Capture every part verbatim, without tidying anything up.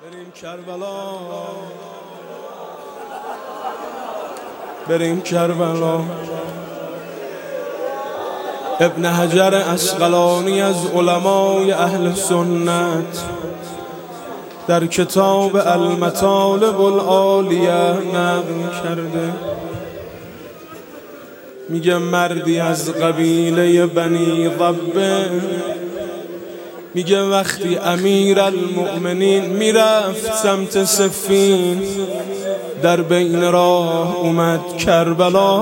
بریم کربلا، بریم کربلا. ابن حجر عسقلانی از علمای اهل سنت در کتاب المطالب العالیه نقل کرده، میگه مردی از قبیله بنی ضبه، میگه وقتی امیر المؤمنین میرفت سمت صفین، در بین راه اومد کربلا،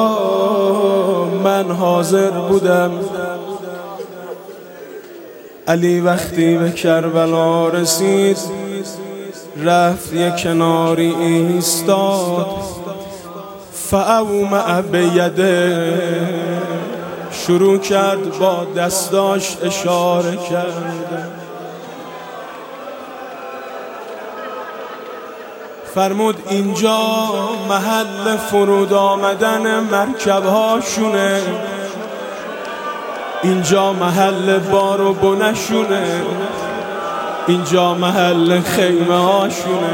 من حاضر بودم. علی وقتی به کربلا رسید رفت یک کناری ایستاد، فاومأ بیده، شروع کرد با دستاش اشاره کرد. فرمود اینجا محل فرود آمدن مرکبهاشونه، اینجا محل بار و بنشونه، اینجا محل خیمه هاشونه.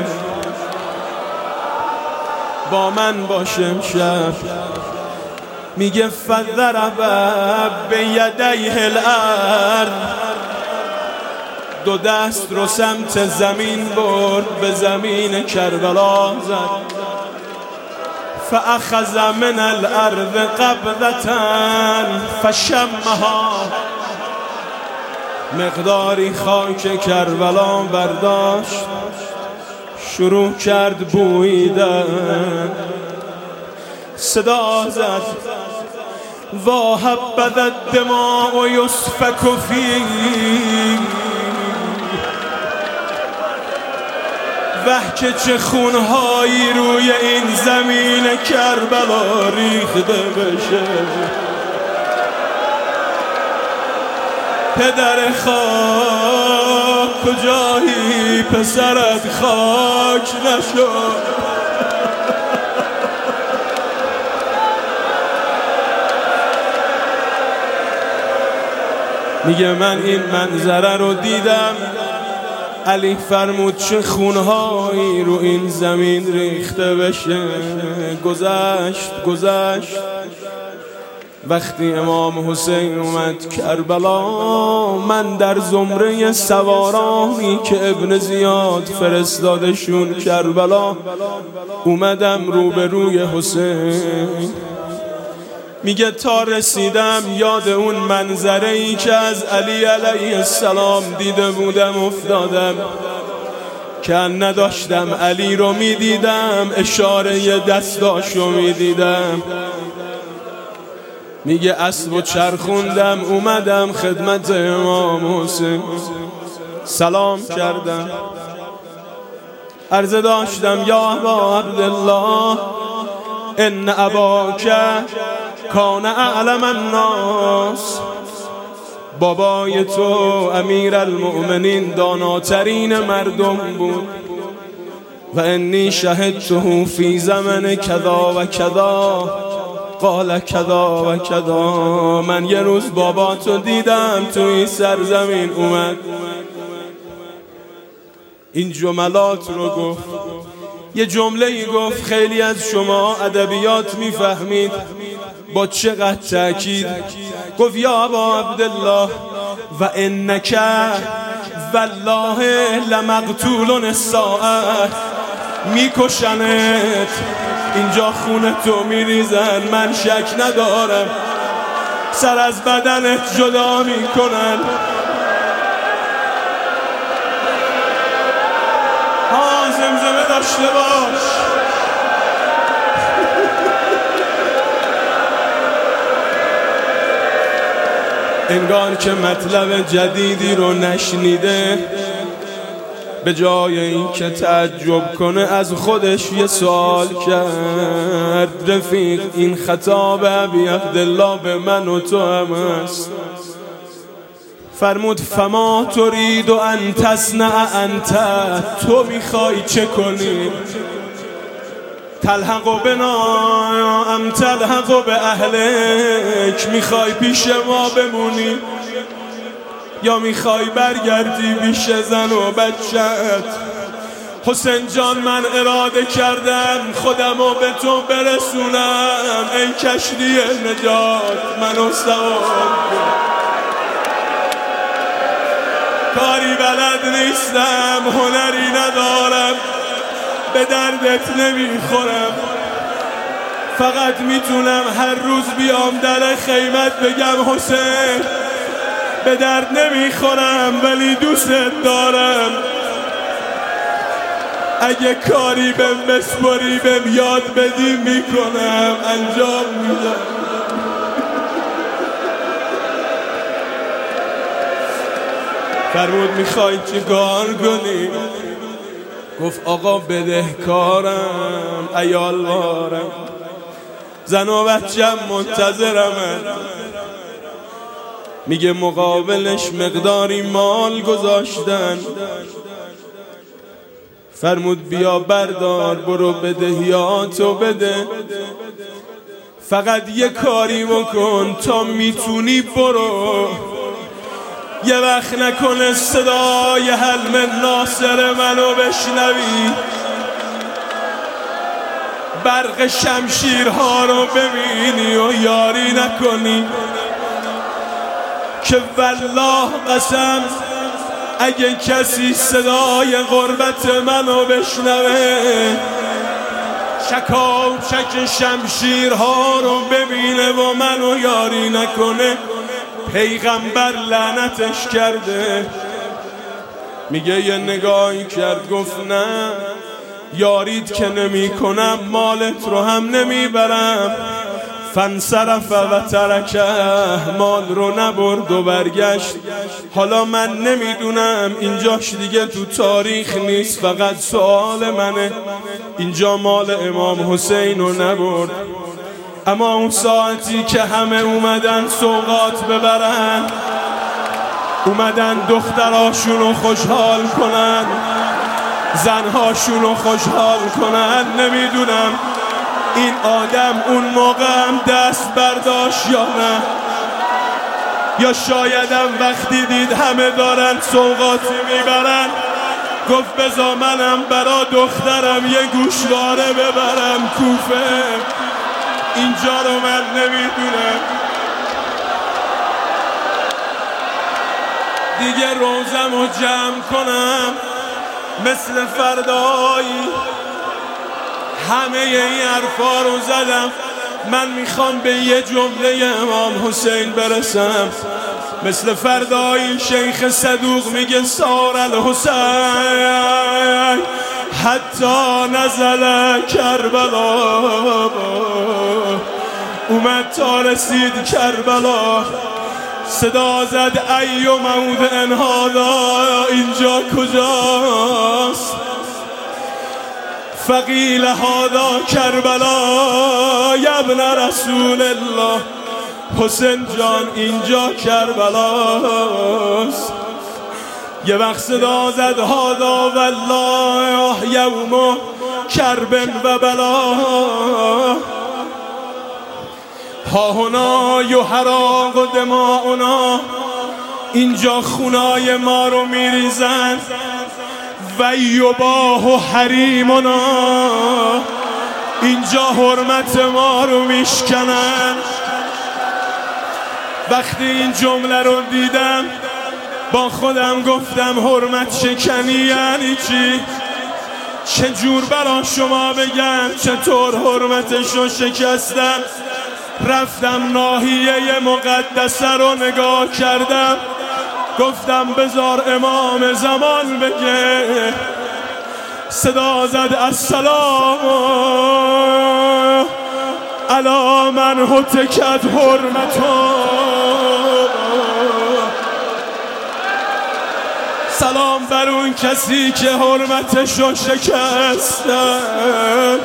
با من باش امشب. میگه فضرب بیدیه الارض، دو دست رو سمت زمین برد، به زمین کربلا زد. فاخذ من الارض قبضة فشمها، مقداری خاک کربلا برداشت، شروع کرد بویدن. صدا زد وهبذ الدماء یسفک فیه، وه که چه خونهایی روی این زمین کربلا ریخته بشه. پدر خاک کجایی، پسرت خاک نشد. میگه من این منظره رو دیدم. علی فرمود چه خونهایی رو این زمین ریخته بشه. گذشت گذشت وقتی امام حسین اومد کربلا، من در زمره سوارانی که ابن زیاد فرستادشون کربلا اومدم روبروی حسین. میگه تا رسیدم یاد اون منظره‌ای که از علی علیه السلام دیده بودم افتادم، که نداشتم علی رو میدیدم، اشاره دستاشو میدیدم. میگه اسب و چرخوندم اومدم خدمت امام حسین، سلام کردم، عرضه داشتم یا ابا عبدالله ان اباک کان اعلم الناس، بابای تو امیر المؤمنین داناترین مردم بود، و انی شهدته فی زمن کذا و کذا قال کذا و کذا، من یه روز بابا تو دیدم تو این سرزمین اومد این جملات رو گفت. یه جمله ای گفت خیلی از شما ادبیات میفهمید با چقدر تأکید. گفت یا ابا عبدالله و انک والله لمقتول الساعه، میکشنت، اینجا خونه تو میریزن، من شک ندارم، سر از بدنت جدا میکنن. ها زمزمه داشته باش. انگار که مطلب جدیدی رو نشنیده، به جای این که تعجب کنه از خودش یه سوال کرد. رفیق این خطاب ابی عبدالله به من و تو هم است. فرمود فما ترید ان تصنع انت، تو میخوای چه کنی؟ تلحق بنا ام تلحق به اهلک، میخوای پیش ما بمونی یا میخوای برگردی پیش زن و بچت؟ حسین جان من اراده کردم خودمو به تو برسونم، ای کشتی نجات منو سوار کن. کاری بلد نیستم، هنری ندارم، به دردت نمیخورم، فقط میتونم هر روز بیام در خیمت بگم حسین به درد نمیخورم ولی دوستت دارم. اگه کاری بهم بسپاری بهم یاد بدی میکنم، انجام میدم. فرمود میخوای چی کار کنی؟ گفت آقا بدهکارم، عیال وارم، زن و بچم منتظرمه. میگه مقابلش مقداری مال گذاشتن. فرمود بیا بردار برو بدهیاتو بده، فقط یه کاری بکن تا میتونی برو، یه وقت نکنه صدای حلم ناصر منو بشنوی، برق شمشیرها رو ببینی و یاری نکنی. که والله قسم اگه کسی صدای غربت منو بشنوه، چکا و چک شمشیرها رو ببینه و منو یاری نکنه، پیغمبر لعنتش کرده. میگه یه نگاهی کرد گفت نه یارید که نمی کنم مالت رو هم نمیبرم. فانصرف و ترکه، مال رو نبرد و برگشت. حالا من نمیدونم اینجاش دیگه تو تاریخ نیست، فقط سوال منه اینجا مال امام حسین رو نبرد، اما اون ساعتی که همه اومدن سوغات ببرن، اومدن دختراشون رو خوشحال کنن، زنهاشون رو خوشحال کنن، نمیدونم این آدم اون موقع هم دست برداشت یا نه، یا شایدم وقتی دید همه دارن سوغاتی میبرن گفت بذار منم برا دخترم یه گوشواره ببرم کوفه. اینجا رو من نمیدونم دیگه روزم رو جمع کنم مثل فردایی. همه این حرفا رو زدم، من میخوام به یه جمله امام حسین برسم. مثل فردایی شیخ صدوق میگه سار الحسین حتی نزل کربلا، اومد تا رسید کربلا، صدا زد ای موضع هذا، اینجا کجاست؟ فقیل هذا کربلا یا ابن رسول الله، حسین جان اینجا کربلاست. یه وقت صدا زد هذا والله یوم کرب و بلا، ها هنا یحرق دماؤنا، اینجا خونای ما رو میریزن، و یباح حریمنا، اینجا حرمت ما رو میشکنن. وقتی این جمله رو دیدم با خودم گفتم حرمت شکنی یعنی چی؟ چجور برا شما بگم چطور حرمتش رو شکستم؟ رفتم ناحیه مقدسه رو نگاه کردم، گفتم بذار امام زمان بگه. صدا زد السلام علی من هتکت حرمتو، سلام بر اون کسی که حرمتشو شکستم.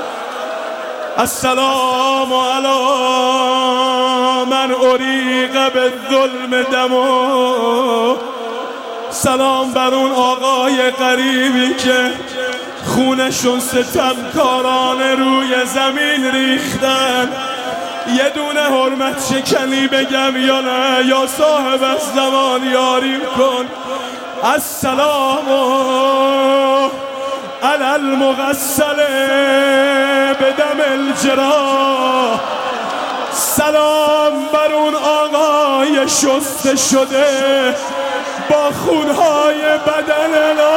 السلام علی من اریق به ظلم دمو، سلام بر اون آقای غریبی که خونشون ستمکارانه روی زمین ریختن. یه دونه حرمت شکنی بگم یا نه؟ یا صاحب از زمان یاریم کن. السلام على المغسل بدم الجراح، سلام بر اون آقای شسته شده با خونهای بدن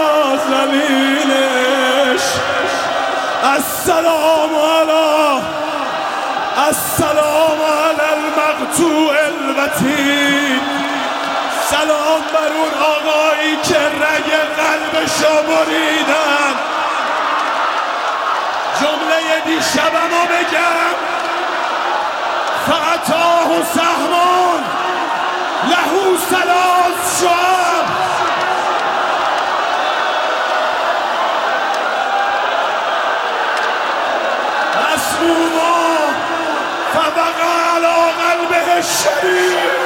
نازنینش. السلام علی السلام علی المقطوع الوتین، سلام بر اون آقایی که رگ قلبشو بریدن. جمله دیشبمو بگم، فأتاه سهمون له ثلاث شعب. مسموما فبقى على قلبه الشريف.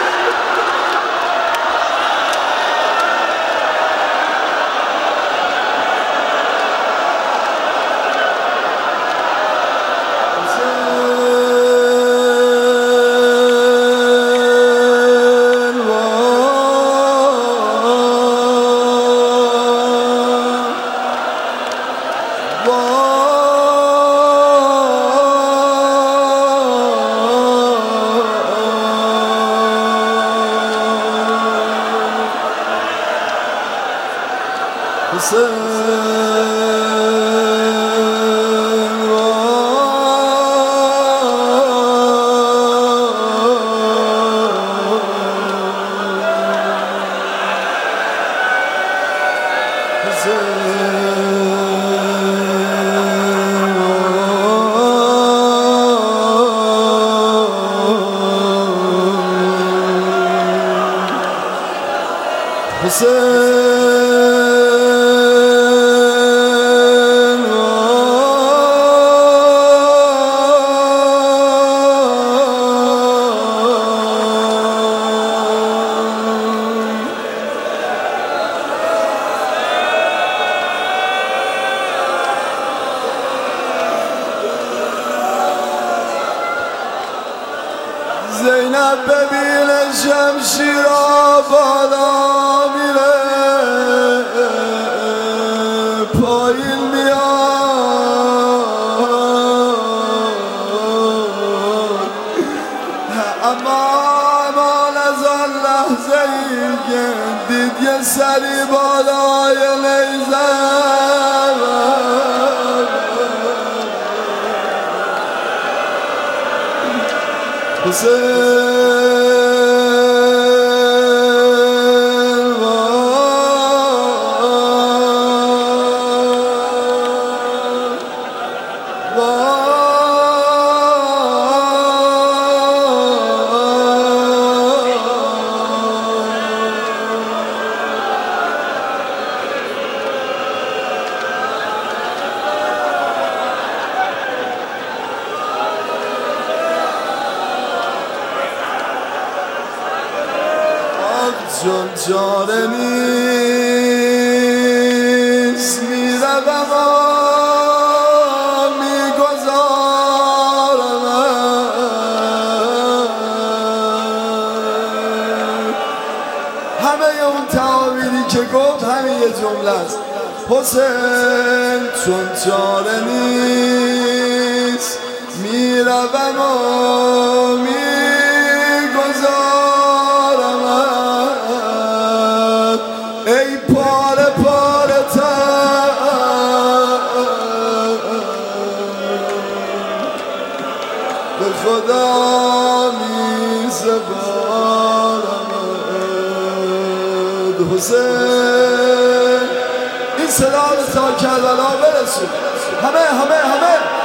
زینب ببین شمشیرا بالا میره پایین میاد، اما امان از آن لحظه ای که دید یه سری بالای نیزم حسین چون چاره نیست میروم و میگذارم، همه اون تعابیری که گفت همه یه جمله است. حسین چون چاره نیست میروم و میگذارم، ای پاره پاره تن به خدا می سپارم. حسین این صدا رو تا کربلا برسون، همه همه همه